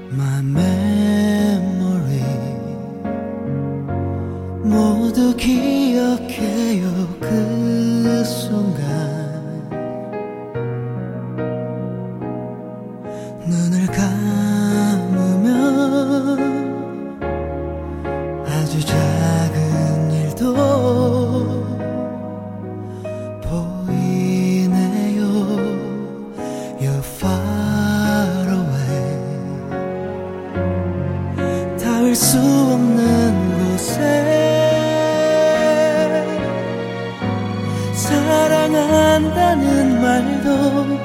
My memory 모두 기억해요 그 순간 눈을 감으면 아주 작은 일도 보이네요. You're far away 닿을 수 없는 곳에 사랑한다는 말도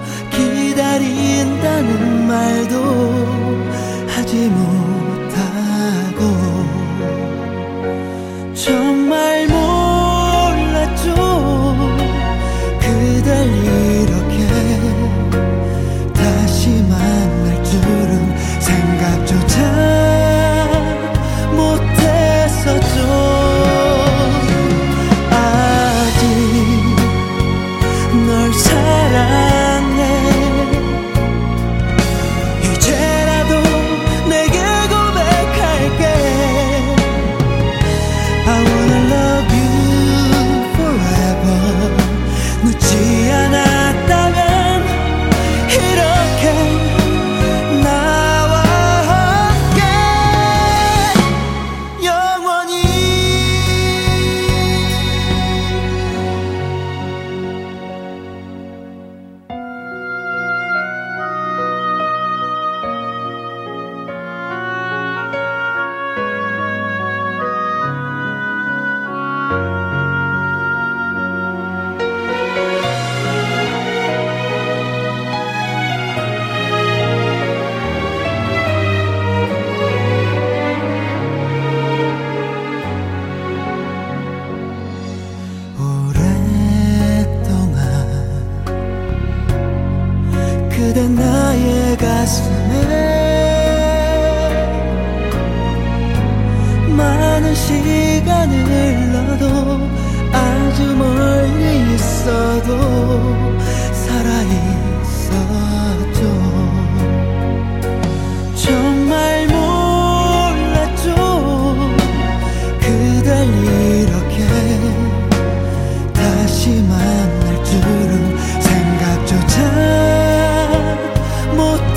기다린다는 말도 하지 못하고 정말 몰랐죠. 그댈 이렇게 다시 만날 줄은 생각조차 못했었죠. 아직 널 사랑해. 이제라도 내게 고백할게. I wanna love you forever. 늦지 않았다면 이렇게 나와 함께 영원히. 오랫동안 그대 나의 가슴에 많은 시간을 흘러도 아주 멀리 있어도 살아있었죠. 정말 몰랐죠. 그댈 이렇게 다시 만날 줄은 생각조차 못